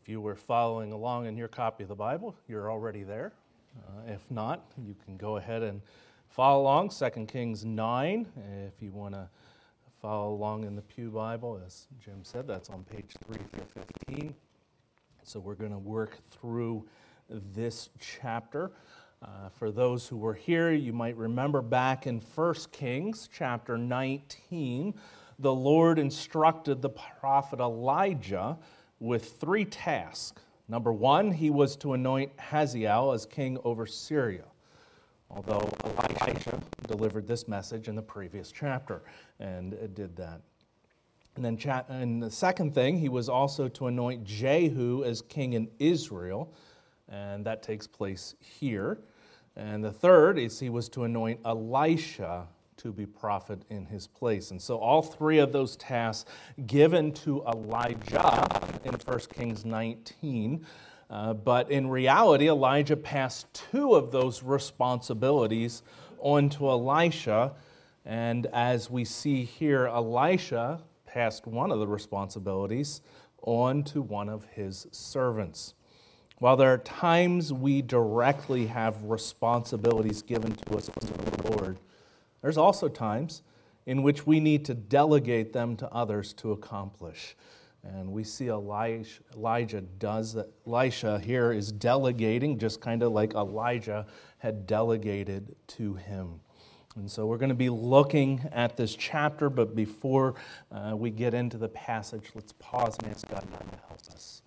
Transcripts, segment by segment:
If you were following along in your copy of the Bible, you're already there. If not, you can go ahead and follow along, 2 Kings 9. If you want to follow along in the Pew Bible, as Jim said, that's on page 3 through 15. So we're going to work through this chapter. For those who were here, you might remember back in 1 Kings chapter 19, the Lord instructed the prophet Elijah with 3 tasks. Number 1, he was to anoint Hazael as king over Syria, although Elisha delivered this message in the previous chapter and did that. And then and the second thing, he was also to anoint Jehu as king in Israel, and that takes place here. And the third is he was to anoint Elisha to be prophet in his place. And so all 3 of those tasks given to Elijah in 1 Kings 19. But in reality, Elijah passed 2 of those responsibilities on to Elisha. And as we see here, Elisha passed one of the responsibilities on to one of his servants. While there are times we directly have responsibilities given to us from the Lord, there's also times in which we need to delegate them to others to accomplish. And we see Elijah does that. Elisha here is delegating, just kind of like Elijah had delegated to him. And so we're going to be looking at this chapter, but before we get into the passage, let's pause and ask God to help us.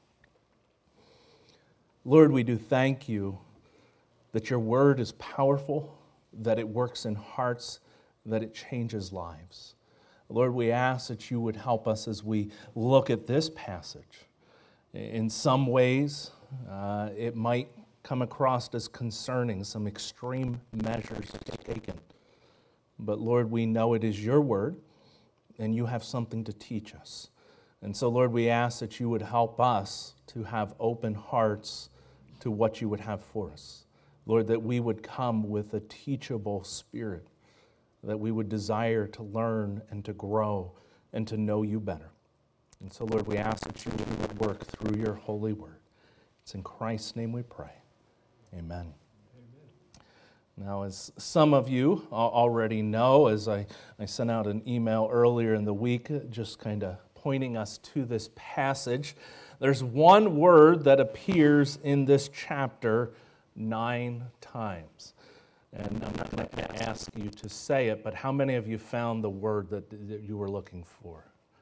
Lord, we do thank you that your word is powerful, that it works in hearts, that it changes lives. Lord, we ask that you would help us as we look at this passage. In some ways, it might come across as concerning, some extreme measures taken. But Lord, we know it is your word, and you have something to teach us. And so, Lord, we ask that you would help us to have open hearts to what you would have for us. Lord, that we would come with a teachable spirit, that we would desire to learn and to grow and to know you better. And so, Lord, we ask that you would work through your holy word. It's in Christ's name we pray. Amen. Now, as some of you already know, as I sent out an email earlier in the week, just kind of pointing us to this passage, there's one word that appears in this chapter 9 times. And I'm not going to ask you to say it, but how many of you found the word that you were looking for?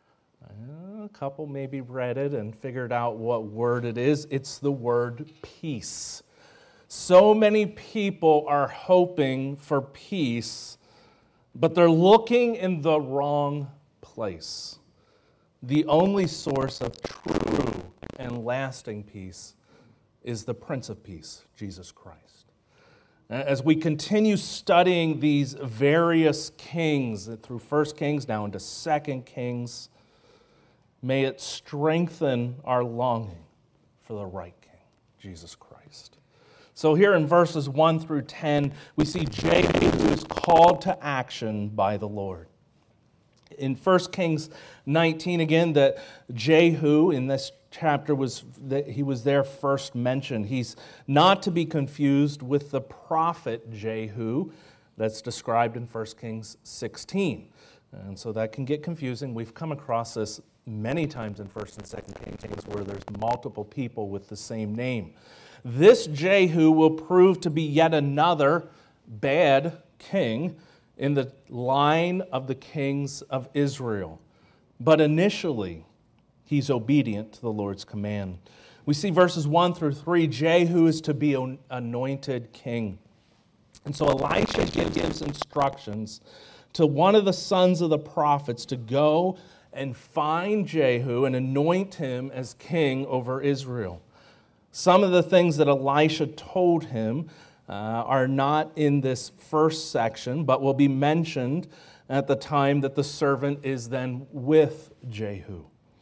A couple maybe read it and figured out what word it is. It's the word peace. So many people are hoping for peace, but they're looking in the wrong place. The only source of true and lasting peace is the Prince of Peace, Jesus Christ. As we continue studying these various kings, through 1 Kings now into 2 Kings, may it strengthen our longing for the right King, Jesus Christ. So here in verses 1 through 10, we see Jehu who is called to action by the Lord. In 1 Kings 19, again, that Jehu in this chapter was there first mentioned. He's not to be confused with the prophet Jehu that's described in 1 Kings 16. And so that can get confusing. We've come across this many times in 1 and 2 Kings where there's multiple people with the same name. This Jehu will prove to be yet another bad king in the line of the kings of Israel. But initially, he's obedient to the Lord's command. We see verses 1 through 3, Jehu is to be anointed king. And so Elisha gives instructions to one of the sons of the prophets to go and find Jehu and anoint him as king over Israel. Some of the things that Elisha told him are not in this first section, but will be mentioned at the time that the servant is then with Jehu.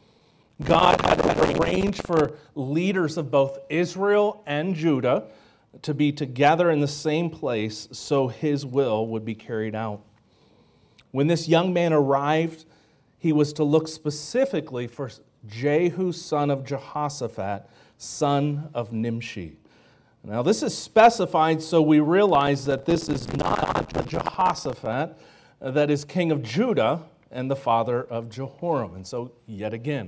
God had arranged for leaders of both Israel and Judah to be together in the same place so his will would be carried out. When this young man arrived, he was to look specifically for Jehu, son of Jehoshaphat, son of Nimshi. Now, this is specified so we realize that this is not Jehoshaphat that is king of Judah and the father of Jehoram. And so, yet again,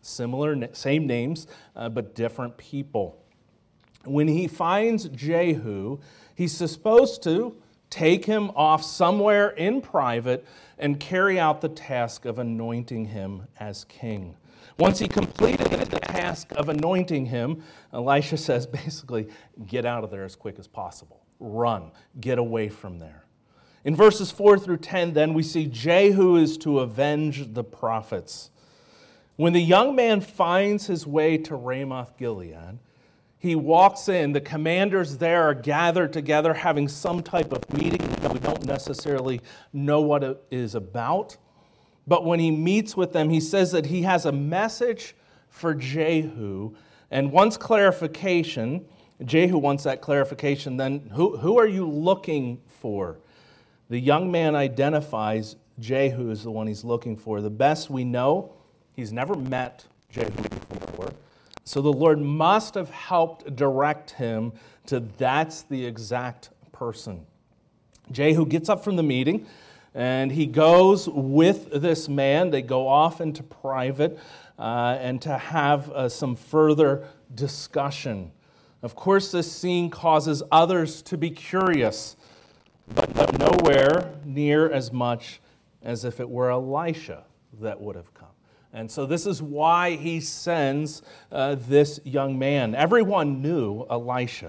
same names, but different people. When he finds Jehu, he's supposed to take him off somewhere in private and carry out the task of anointing him as king. Once he completed the task of anointing him, Elisha says basically, get out of there as quick as possible. Run. Get away from there. In verses 4 through 10, then, we see Jehu is to avenge the prophets. When the young man finds his way to Ramoth Gilead, he walks in. The commanders there are gathered together having some type of meeting. We don't necessarily know what it is about. But when he meets with them, he says that he has a message for Jehu. And wants clarification. Jehu wants that clarification. Then who are you looking for? The young man identifies Jehu as the one he's looking for. The best we know, he's never met Jehu before. So the Lord must have helped direct him to that's the exact person. Jehu gets up from the meeting and he goes with this man. They go off into private and to have some further discussion. Of course, this scene causes others to be curious, but nowhere near as much as if it were Elisha that would have come. And so this is why he sends this young man. Everyone knew Elisha,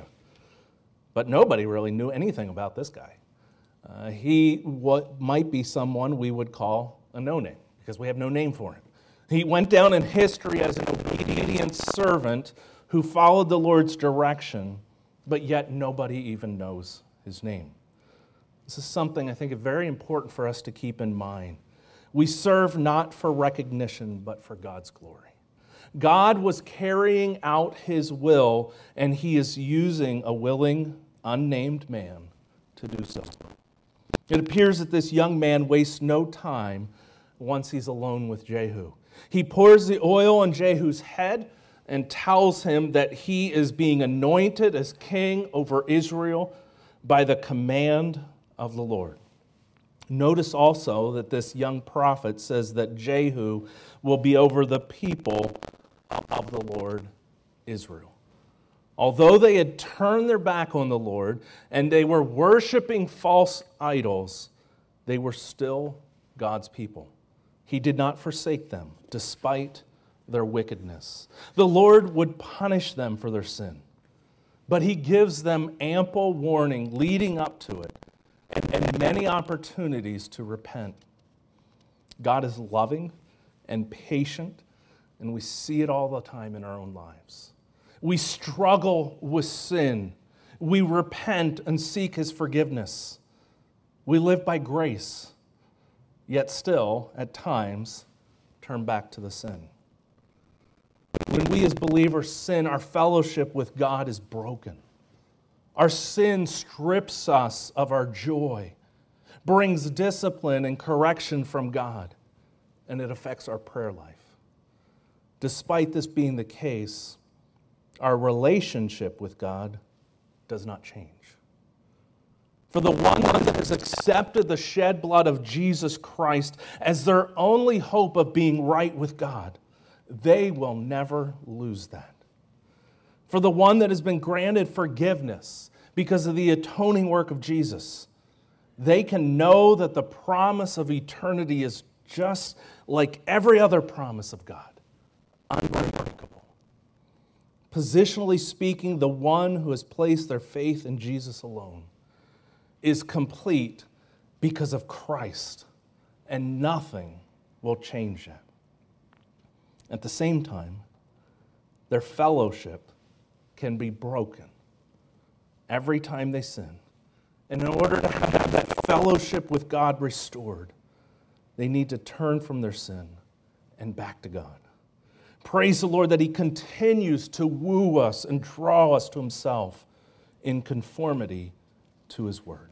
but nobody really knew anything about this guy. He might be someone we would call a no-name, because we have no name for him. He went down in history as an obedient servant who followed the Lord's direction, but yet nobody even knows his name. This is something I think is very important for us to keep in mind. We serve not for recognition, but for God's glory. God was carrying out his will, and he is using a willing, unnamed man to do so. It appears that this young man wastes no time once he's alone with Jehu. He pours the oil on Jehu's head and tells him that he is being anointed as king over Israel by the command of the Lord. Notice also that this young prophet says that Jehu will be over the people of the Lord Israel. Although they had turned their back on the Lord and they were worshiping false idols, they were still God's people. He did not forsake them despite their wickedness. The Lord would punish them for their sin, but he gives them ample warning leading up to it and many opportunities to repent. God is loving and patient, and we see it all the time in our own lives. We struggle with sin. We repent and seek his forgiveness. We live by grace, yet still, at times, turn back to the sin. When we as believers sin, our fellowship with God is broken. Our sin strips us of our joy, brings discipline and correction from God, and it affects our prayer life. Despite this being the case, our relationship with God does not change. For the one that has accepted the shed blood of Jesus Christ as their only hope of being right with God, they will never lose that. For the one that has been granted forgiveness because of the atoning work of Jesus, they can know that the promise of eternity is just like every other promise of God, unbreakable. Positionally speaking, the one who has placed their faith in Jesus alone is complete because of Christ, and nothing will change that. At the same time, their fellowship can be broken every time they sin. And in order to have that fellowship with God restored, they need to turn from their sin and back to God. Praise the Lord that he continues to woo us and draw us to himself in conformity to his word.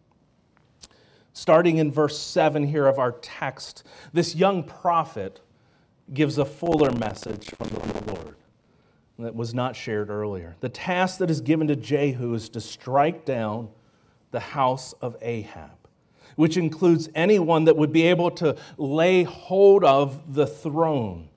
Starting in verse 7 here of our text, this young prophet gives a fuller message from the Lord. that was not shared earlier. The task that is given to Jehu is to strike down the house of Ahab, which includes anyone that would be able to lay hold of the throne,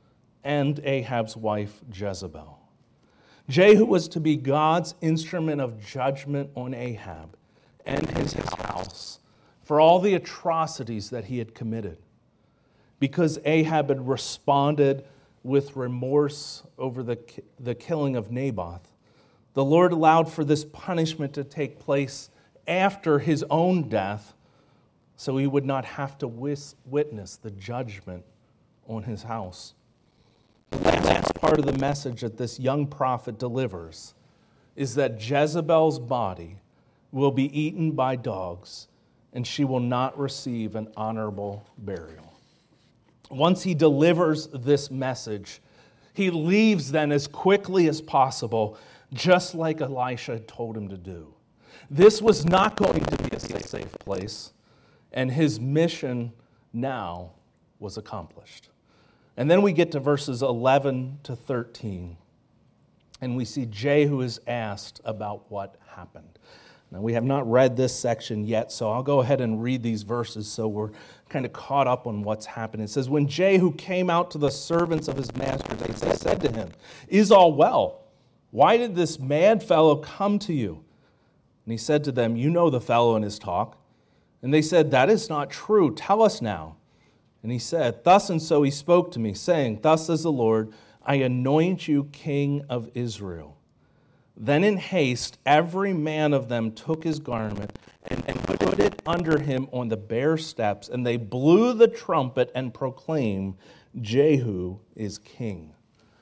and Ahab's wife Jezebel. Jehu was to be God's instrument of judgment on Ahab and his house for all the atrocities that he had committed. Because Ahab had responded with remorse over the killing of Naboth, the Lord allowed for this punishment to take place after his own death, so he would not have to witness the judgment on his house. The last part of the message that this young prophet delivers is that Jezebel's body will be eaten by dogs, and she will not receive an honorable burial. Once he delivers this message, he leaves then as quickly as possible, just like Elisha had told him to do. This was not going to be a safe place, and his mission now was accomplished. And then we get to verses 11 to 13, and we see Jehu is asked about what happened. Now, we have not read this section yet, so I'll go ahead and read these verses so we're kind of caught up on what's happened. It says, when Jehu came out to the servants of his master, they said to him, "Is all well? Why did this mad fellow come to you?" And he said to them, "You know the fellow and his talk." And they said, "That is not true. Tell us now." And he said, "Thus and so he spoke to me, saying, Thus says the Lord, I anoint you king of Israel." Then in haste, every man of them took his garment and put it under him on the bare steps, and they blew the trumpet and proclaimed, "Jehu is king."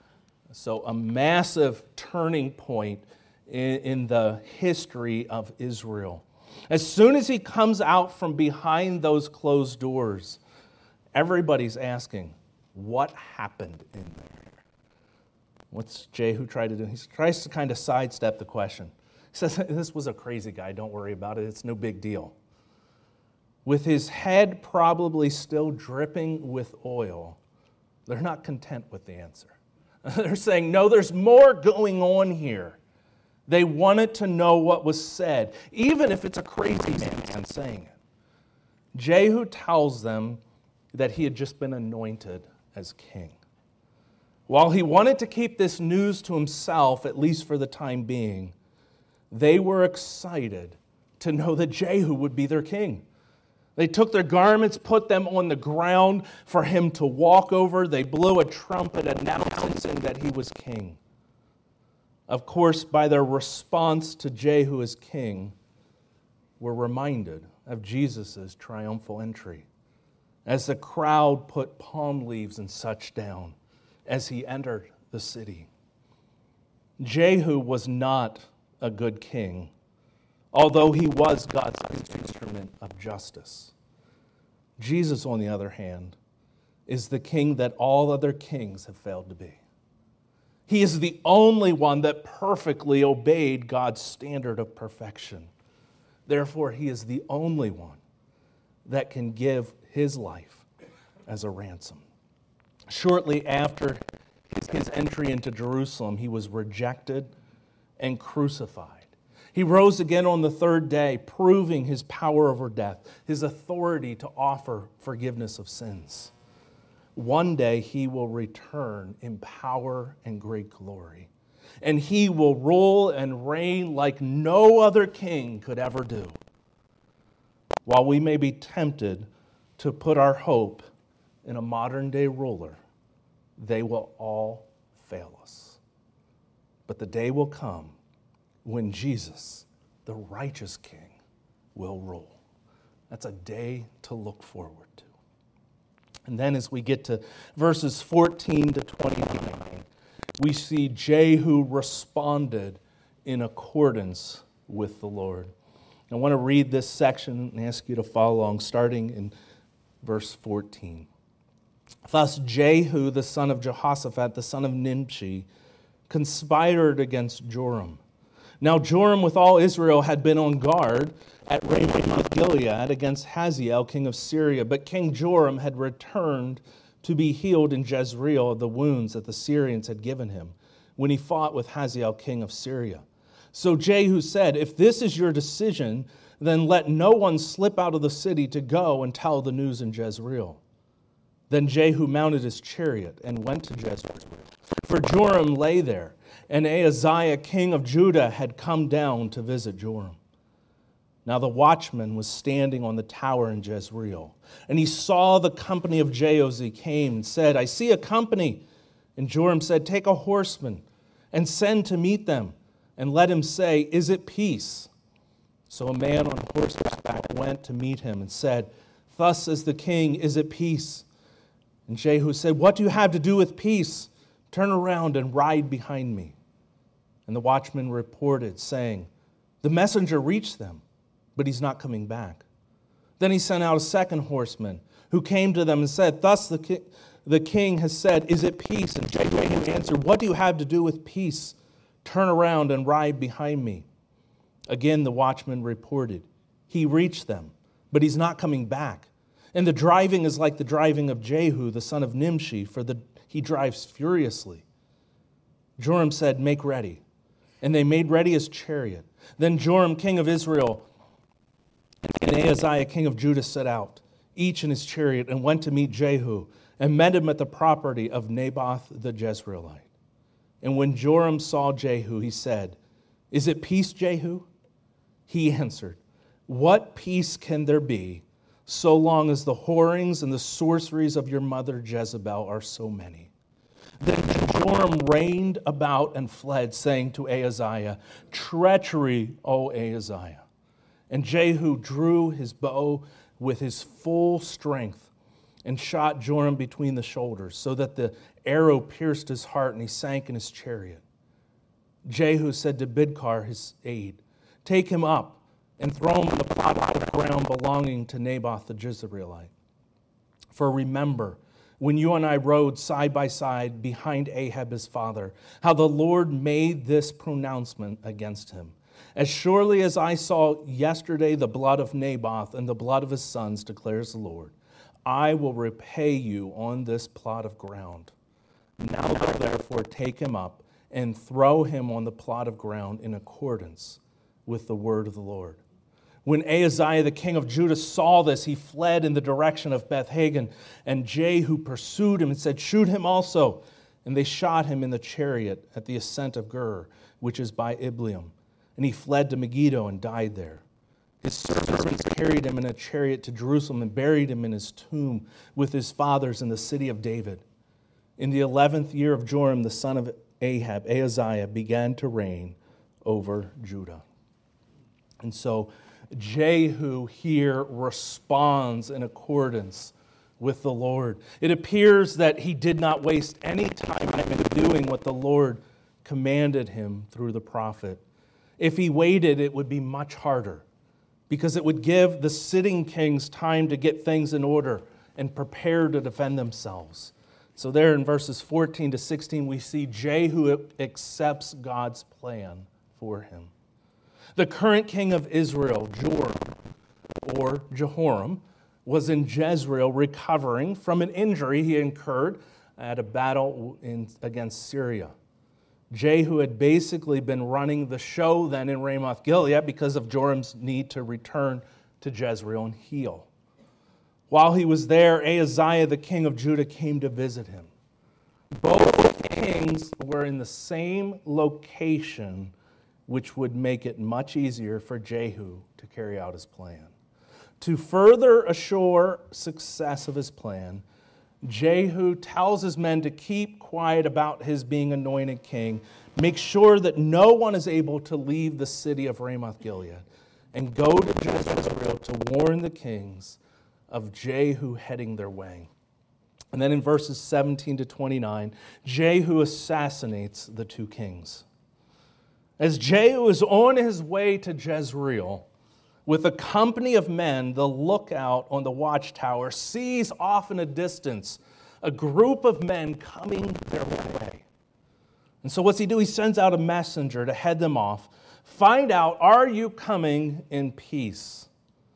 So a massive turning point in the history of Israel. As soon as he comes out from behind those closed doors, everybody's asking, what happened in there? What's Jehu try to do? He tries to kind of sidestep the question. He says, this was a crazy guy. Don't worry about it. It's no big deal. With his head probably still dripping with oil, they're not content with the answer. They're saying, no, there's more going on here. They wanted to know what was said, even if it's a crazy man saying it. Jehu tells them that he had just been anointed as king. While he wanted to keep this news to himself, at least for the time being, they were excited to know that Jehu would be their king. They took their garments, put them on the ground for him to walk over. They blew a trumpet announcing that he was king. Of course, by their response to Jehu as king, we're reminded of Jesus' triumphal entry as the crowd put palm leaves and such down as he entered the city. Jehu was not a good king, although he was God's instrument of justice. Jesus, on the other hand, is the king that all other kings have failed to be. He is the only one that perfectly obeyed God's standard of perfection. Therefore, he is the only one that can give his life as a ransom. Shortly after his entry into Jerusalem, he was rejected and crucified. He rose again on the third day, proving his power over death, his authority to offer forgiveness of sins. One day he will return in power and great glory, and he will rule and reign like no other king could ever do. While we may be tempted to put our hope in a modern-day ruler, they will all fail us. But the day will come when Jesus, the righteous King, will rule. That's a day to look forward to. And then as we get to verses 14 to 29, we see Jehu responded in accordance with the Lord. I want to read this section and ask you to follow along, starting in verse 14. Thus Jehu, the son of Jehoshaphat, the son of Nimshi, conspired against Joram. Now Joram with all Israel had been on guard at Ramoth Gilead against Hazael, king of Syria, but King Joram had returned to be healed in Jezreel of the wounds that the Syrians had given him, when he fought with Hazael, king of Syria. So Jehu said, "If this is your decision, then let no one slip out of the city to go and tell the news in Jezreel." Then Jehu mounted his chariot and went to Jezreel. For Joram lay there, and Ahaziah, king of Judah, had come down to visit Joram. Now the watchman was standing on the tower in Jezreel, and he saw the company of Jehu as he came and said, "I see a company." And Joram said, "Take a horseman and send to meet them, and let him say, 'Is it peace?'" So a man on horseback went to meet him and said, "Thus says the king, 'Is it peace?'" And Jehu said, "What do you have to do with peace? Turn around and ride behind me." And the watchman reported, saying, "The messenger reached them, but he's not coming back." Then he sent out a second horseman, who came to them and said, "Thus the king has said, 'Is it peace?'" And Jehu answered, "What do you have to do with peace? Turn around and ride behind me." Again the watchman reported, "He reached them, but he's not coming back. And the driving is like the driving of Jehu, the son of Nimshi, for he drives furiously." Joram said, "Make ready." And they made ready his chariot. Then Joram, king of Israel, and Ahaziah, king of Judah, set out, each in his chariot, and went to meet Jehu, and met him at the property of Naboth the Jezreelite. And when Joram saw Jehu, he said, "Is it peace, Jehu?" He answered, "What peace can there be, so long as the whorings and the sorceries of your mother Jezebel are so many?" Then Joram reigned about and fled, saying to Ahaziah, "Treachery, O Ahaziah." And Jehu drew his bow with his full strength and shot Joram between the shoulders, so that the arrow pierced his heart and he sank in his chariot. Jehu said to Bidkar, his aide, "Take him up and throw him on the plot of ground belonging to Naboth the Jezreelite. For remember, when you and I rode side by side behind Ahab his father, how the Lord made this pronouncement against him. As surely as I saw yesterday the blood of Naboth and the blood of his sons, declares the Lord, I will repay you on this plot of ground. Now therefore take him up and throw him on the plot of ground in accordance with the word of the Lord." When Ahaziah, the king of Judah, saw this, he fled in the direction of Beth-Hagan, and Jehu pursued him and said, "Shoot him also." And they shot him in the chariot at the ascent of Gur, which is by Ibleam. And he fled to Megiddo and died there. His servants carried him in a chariot to Jerusalem and buried him in his tomb with his fathers in the city of David. In the 11th year of Joram, the son of Ahab, Ahaziah began to reign over Judah. And so Jehu here responds in accordance with the Lord. It appears that he did not waste any time in doing what the Lord commanded him through the prophet. If he waited, it would be much harder, because it would give the sitting kings time to get things in order and prepare to defend themselves. So there in verses 14 to 16, we see Jehu accepts God's plan for him. The current king of Israel, Joram, or Jehoram, was in Jezreel recovering from an injury he incurred at a battle against Syria. Jehu had basically been running the show then in Ramoth Gilead because of Joram's need to return to Jezreel and heal. While he was there, Ahaziah, the king of Judah, came to visit him. Both kings were in the same location, which would make it much easier for Jehu to carry out his plan. To further assure success of his plan, Jehu tells his men to keep quiet about his being anointed king, make sure that no one is able to leave the city of Ramoth Gilead, and go to Jezreel to warn the kings of Jehu heading their way. And then in verses 17 to 29, Jehu assassinates the two kings. As Jehu is on his way to Jezreel, with a company of men, the lookout on the watchtower sees off in a distance a group of men coming their way. And so what's he do? He sends out a messenger to head them off. Find out, are you coming in peace?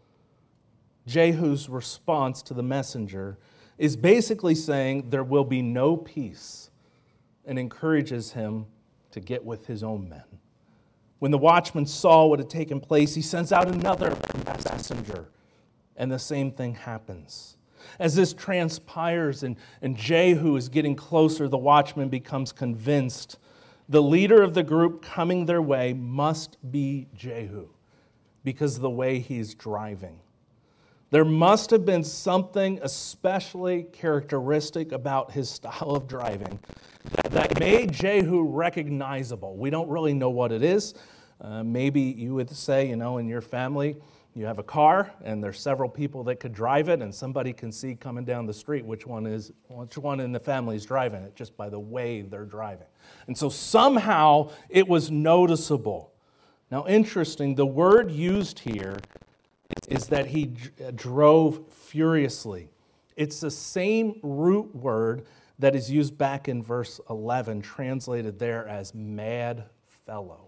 Jehu's response to the messenger is basically saying there will be no peace, and encourages him to get with his own men. When the watchman saw what had taken place, he sends out another messenger, and the same thing happens. As this transpires and Jehu is getting closer, the watchman becomes convinced the leader of the group coming their way must be Jehu because of the way he's driving. There must have been something especially characteristic about his style of driving that made Jehu recognizable. We don't really know what it is. Maybe you would say, in your family, you have a car and there's several people that could drive it, and somebody can see coming down the street which one in the family is driving it just by the way they're driving. And so somehow it was noticeable. Now, interesting, the word used here is that he drove furiously. It's the same root word that is used back in verse 11, translated there as mad fellow.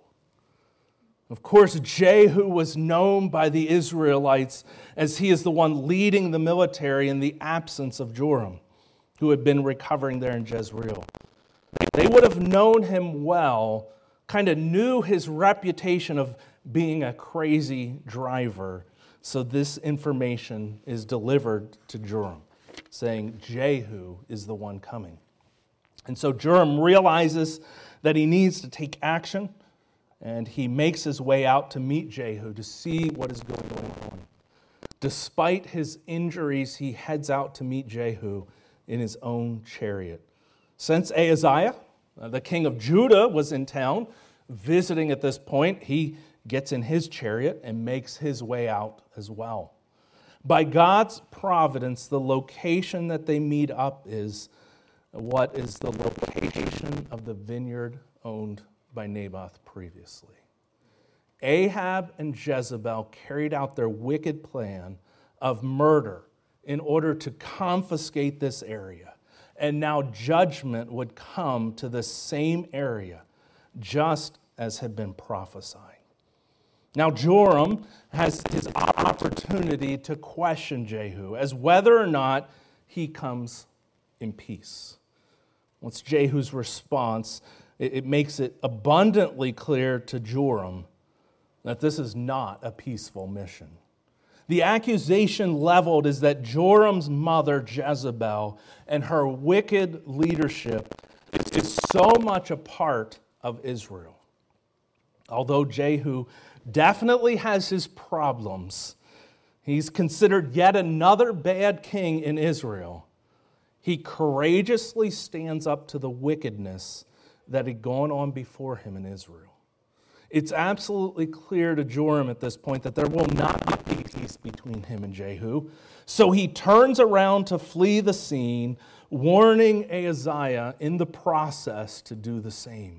Of course, Jehu was known by the Israelites as he is the one leading the military in the absence of Joram, who had been recovering there in Jezreel. They would have known him well, kind of knew his reputation of being a crazy driver. So this information is delivered to Joram, saying Jehu is the one coming. And so Joram realizes that he needs to take action, and he makes his way out to meet Jehu to see what is going on. Despite his injuries, he heads out to meet Jehu in his own chariot. Since Ahaziah, the king of Judah, was in town visiting at this point, he gets in his chariot and makes his way out as well. By God's providence, the location that they meet up is what is the location of the vineyard owned by Naboth previously. Ahab and Jezebel carried out their wicked plan of murder in order to confiscate this area. And now judgment would come to the same area, just as had been prophesied. Now Joram has his opportunity to question Jehu as whether or not he comes in peace. What's Jehu's response? It makes it abundantly clear to Joram that this is not a peaceful mission. The accusation leveled is that Joram's mother, Jezebel, and her wicked leadership is so much a part of Israel. Although Jehu definitely has his problems, he's considered yet another bad king in Israel. He courageously stands up to the wickedness that had gone on before him in Israel. It's absolutely clear to Joram at this point that there will not be peace between him and Jehu. So he turns around to flee the scene, warning Ahaziah in the process to do the same.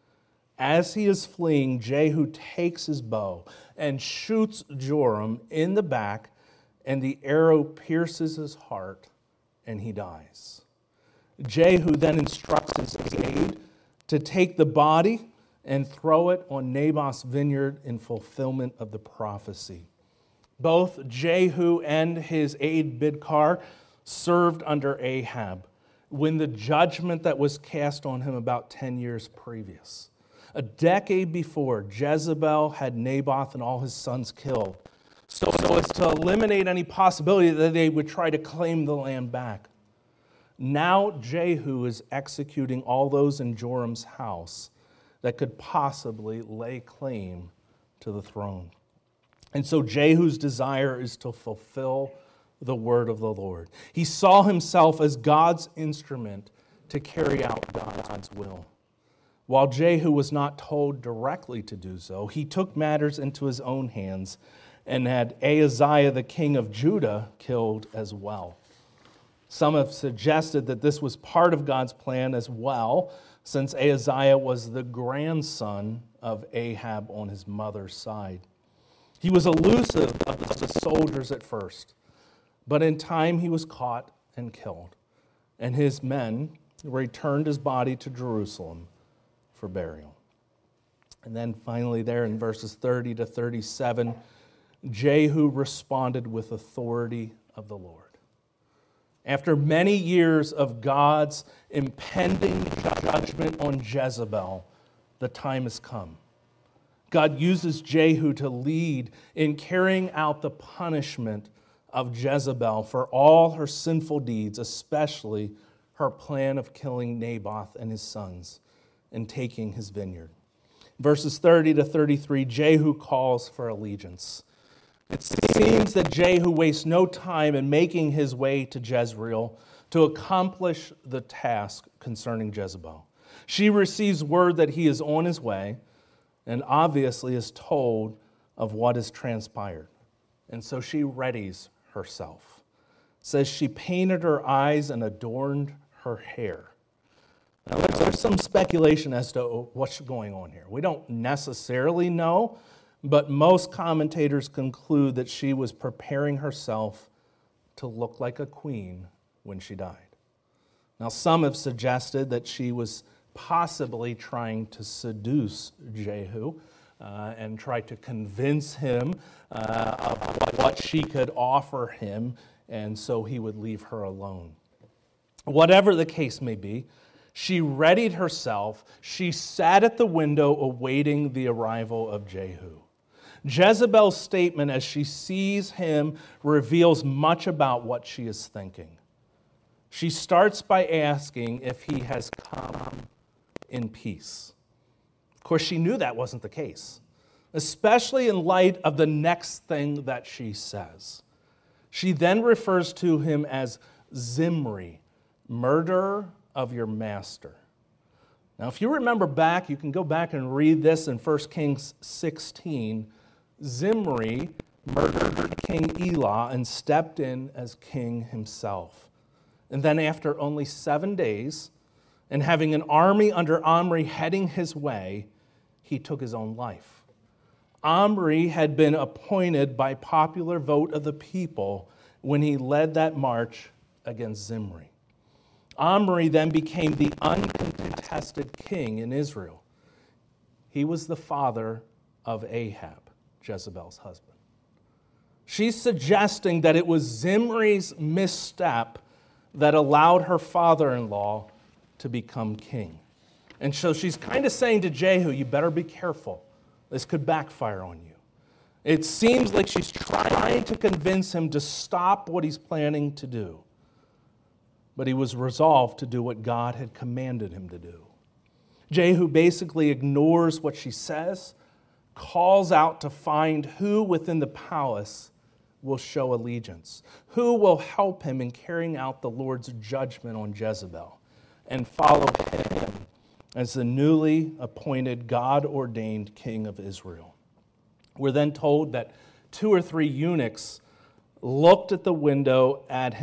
As he is fleeing, Jehu takes his bow and shoots Joram in the back, and the arrow pierces his heart, and he dies. Jehu then instructs his aide to take the body and throw it on Naboth's vineyard in fulfillment of the prophecy. Both Jehu and his aide Bidkar served under Ahab when the judgment that was cast on him about 10 years previous. A decade before, Jezebel had Naboth and all his sons killed, so as to eliminate any possibility that they would try to claim the land back. Now Jehu is executing all those in Joram's house that could possibly lay claim to the throne. And so Jehu's desire is to fulfill the word of the Lord. He saw himself as God's instrument to carry out God's will. While Jehu was not told directly to do so, he took matters into his own hands and had Ahaziah, the king of Judah, killed as well. Some have suggested that this was part of God's plan as well, since Ahaziah was the grandson of Ahab on his mother's side. He was elusive of the soldiers at first, but in time he was caught and killed, and his men returned his body to Jerusalem for burial. And then finally there in verses 30 to 37, Jehu responded with authority of the Lord. After many years of God's impending judgment on Jezebel, the time has come. God uses Jehu to lead in carrying out the punishment of Jezebel for all her sinful deeds, especially her plan of killing Naboth and his sons and taking his vineyard. Verses 30 to 33, Jehu calls for allegiance. It seems that Jehu wastes no time in making his way to Jezreel to accomplish the task concerning Jezebel. She receives word that he is on his way and obviously is told of what has transpired. And so she readies herself. It says she painted her eyes and adorned her hair. Now, there's some speculation as to what's going on here. We don't necessarily know, but most commentators conclude that she was preparing herself to look like a queen when she died. Now, some have suggested that she was possibly trying to seduce Jehu and try to convince him of what she could offer him, and so he would leave her alone. Whatever the case may be, she readied herself. She sat at the window awaiting the arrival of Jehu. Jezebel's statement as she sees him reveals much about what she is thinking. She starts by asking if he has come in peace. Of course, she knew that wasn't the case, especially in light of the next thing that she says. She then refers to him as Zimri, murderer of your master. Now, if you remember back, you can go back and read this in 1 Kings 16. Zimri murdered King Elah and stepped in as king himself. And then after only 7 days, and having an army under Omri heading his way, he took his own life. Omri had been appointed by popular vote of the people when he led that march against Zimri. Omri then became the uncontested king in Israel. He was the father of Ahab, Jezebel's husband. She's suggesting that it was Zimri's misstep that allowed her father-in-law to become king. And so she's kind of saying to Jehu, you better be careful. This could backfire on you. It seems like she's trying to convince him to stop what he's planning to do. But he was resolved to do what God had commanded him to do. Jehu basically ignores what she says, calls out to find who within the palace will show allegiance, who will help him in carrying out the Lord's judgment on Jezebel, and follow him as the newly appointed God-ordained king of Israel. We're then told that 2 or 3 eunuchs looked out the window at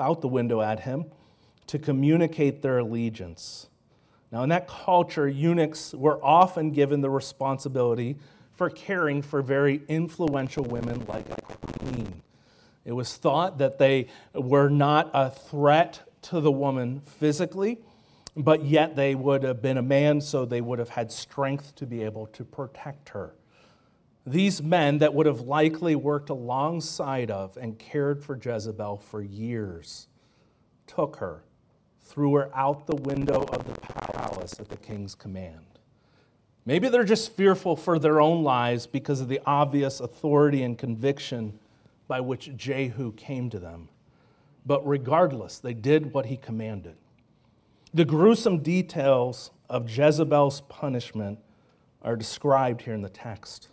him to communicate their allegiance. Now, in that culture, eunuchs were often given the responsibility for caring for very influential women like a queen. It was thought that they were not a threat to the woman physically, but yet they would have been a man, so they would have had strength to be able to protect her. These men that would have likely worked alongside of and cared for Jezebel for years took her, threw her out the window of the palace at the king's command. Maybe they're just fearful for their own lives because of the obvious authority and conviction by which Jehu came to them. But regardless, they did what he commanded. The gruesome details of Jezebel's punishment are described here in the text.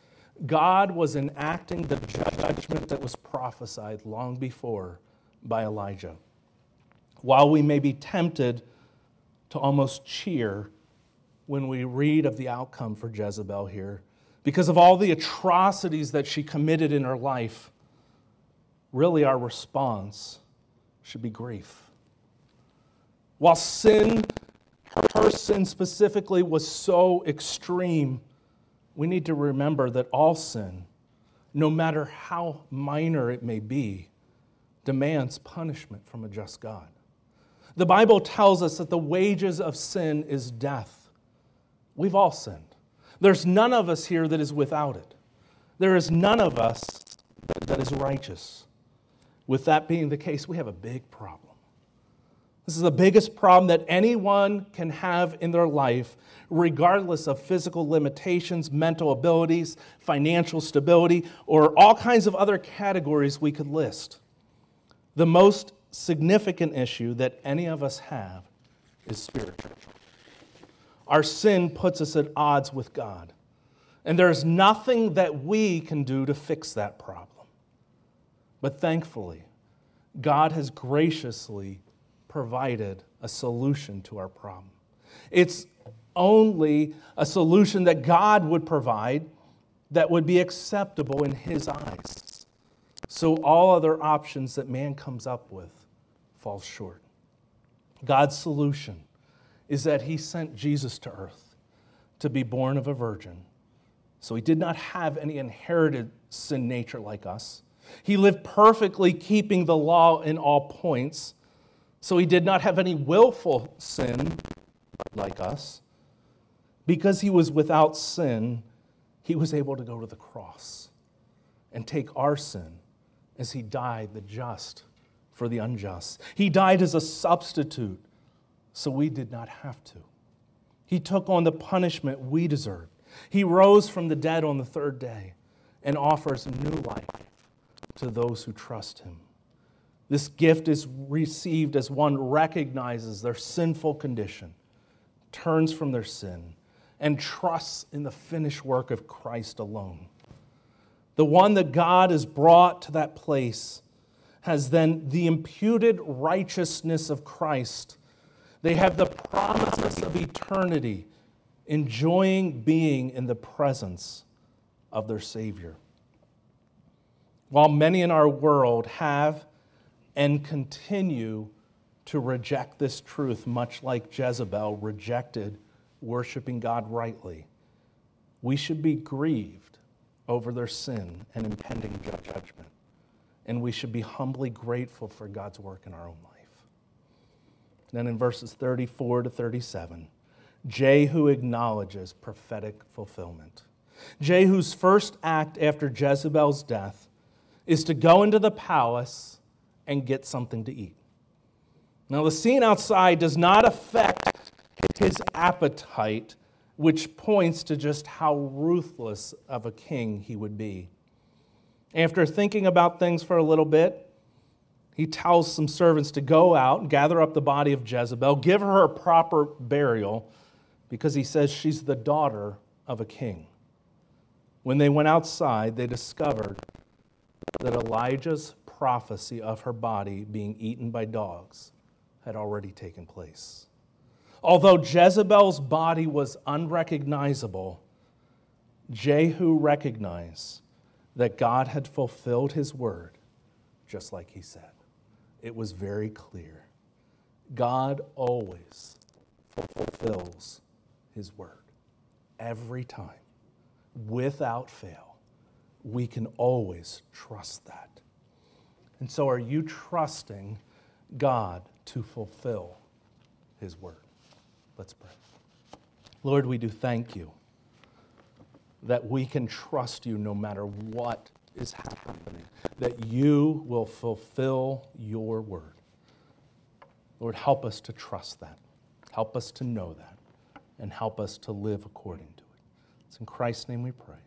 God was enacting the judgment that was prophesied long before by Elijah. While we may be tempted to almost cheer when we read of the outcome for Jezebel here, because of all the atrocities that she committed in her life, really our response should be grief. While sin, her sin specifically, was so extreme, we need to remember that all sin, no matter how minor it may be, demands punishment from a just God. The Bible tells us that the wages of sin is death. We've all sinned. There's none of us here that is without it. There is none of us that is righteous. With that being the case, we have a big problem. This is the biggest problem that anyone can have in their life, regardless of physical limitations, mental abilities, financial stability, or all kinds of other categories we could list. The most significant issue that any of us have is spiritual. Our sin puts us at odds with God, and there is nothing that we can do to fix that problem. But thankfully, God has graciously provided a solution to our problem. It's only a solution that God would provide that would be acceptable in His eyes. So all other options that man comes up with fall short. God's solution is that He sent Jesus to earth to be born of a virgin. So He did not have any inherited sin nature like us. He lived perfectly keeping the law in all points. So He did not have any willful sin like us. Because He was without sin, He was able to go to the cross and take our sin as He died, the just for the unjust. He died as a substitute, so we did not have to. He took on the punishment we deserved. He rose from the dead on the third day and offers new life to those who trust Him. This gift is received as one recognizes their sinful condition, turns from their sin, and trusts in the finished work of Christ alone. The one that God has brought to that place has then the imputed righteousness of Christ. They have the promises of eternity, enjoying being in the presence of their Savior. While many in our world have and continue to reject this truth, much like Jezebel rejected worshiping God rightly, we should be grieved over their sin and impending judgment. And we should be humbly grateful for God's work in our own life. Then in verses 34 to 37, Jehu acknowledges prophetic fulfillment. Jehu's first act after Jezebel's death is to go into the palace and get something to eat. Now, the scene outside does not affect his appetite, which points to just how ruthless of a king he would be. After thinking about things for a little bit, he tells some servants to go out and gather up the body of Jezebel, give her a proper burial, because he says she's the daughter of a king. When they went outside, they discovered that Elijah's prophecy of her body being eaten by dogs had already taken place. Although Jezebel's body was unrecognizable, Jehu recognized that God had fulfilled His word, just like He said. It was very clear. God always fulfills His word. Every time, without fail, we can always trust that. And so are you trusting God to fulfill His word? Let's pray. Lord, we do thank You that we can trust You no matter what is happening, that You will fulfill Your word. Lord, help us to trust that. Help us to know that. And help us to live according to it. It's in Christ's name we pray.